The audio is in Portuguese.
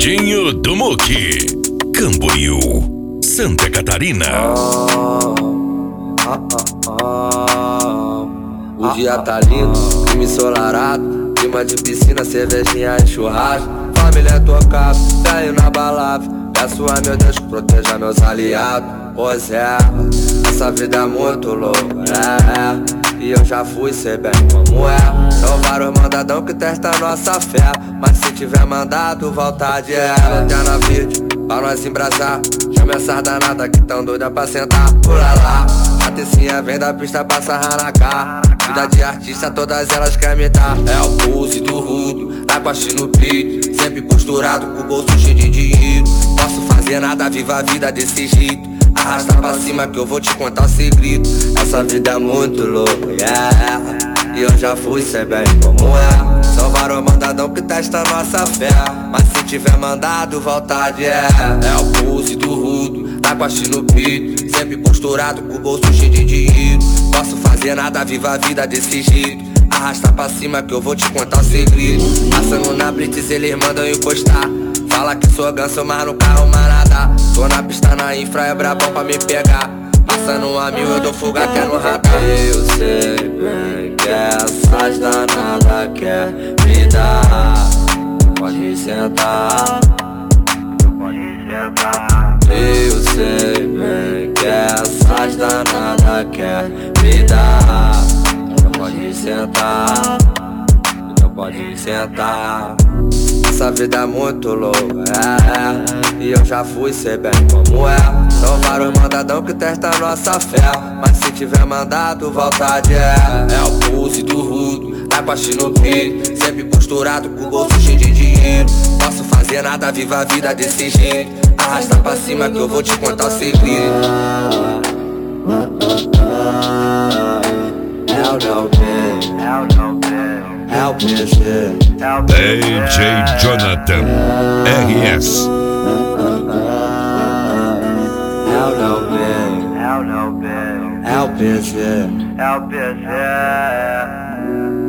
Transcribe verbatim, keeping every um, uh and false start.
Fernandinho do Muque, Camboriú, Santa Catarina. Ah, ah, ah, o dia tá lindo, clima ensolarado, clima de piscina, cervejinha e churrasco. Família tocada, velho na balada. Peço a meu Deus que proteja meus aliados. Pois é, essa vida é muito louca, é, é. E eu já fui, sei bem como é. São vários mandadão que testam nossa fé, mas se tiver mandado, vontade é. Lanterna verde, pra nós embrasar. Chama essas danadas que tão doida pra sentar. Pula lá, a tecinha vem da pista pra sarrar na cara. Vida de artista, todas elas querem me dar. É o pulse do rudo, tá com a no peito, sempre costurado, com o bolso cheio de dinheiro. Posso fazer nada, viva a vida desse jeito. Arrasta pra cima que eu vou te contar o segredo. Essa vida é muito louca, yeah. E eu já fui, sei bem como é. São vários mandadão que testam nossa fé, mas se tiver mandado, vontade é. É o pulse do rudo, tá com a no peito, sempre posturado, com o bolso cheio de dinheiro. Posso fazer nada, viva a vida desse jeito. Arrasta pra cima que eu vou te contar o segredo. Passando na blitz, eles mandam encostar. Fala que sou ganso, mas no carro manada. Tô na pista, na infra, é brabão pra me pegar. Passando a mil, eu dou fuga que é no radar. Eu sei bem que essas danadas quer me dar. Pode sentar, pode sentar. Eu sei bem que essas danadas quer me dar. Pode sentar, então pode sentar. Essa vida é muito louca, é, é. E eu já fui, sei bem como é. São vários mandadão que testam nossa fé, mas se tiver mandado, vontade é. É o pulse do rudo, tá com a no peito, sempre costurado, com o bolso cheio de dinheiro. Posso fazer nada, viva a vida desse jeito. Arrasta pra cima que eu vou te contar o segredo. É o não bem, é o não bem, é o P G, D J Jonathan R S. É o não bem, É o não bem, é o P G, é o P G.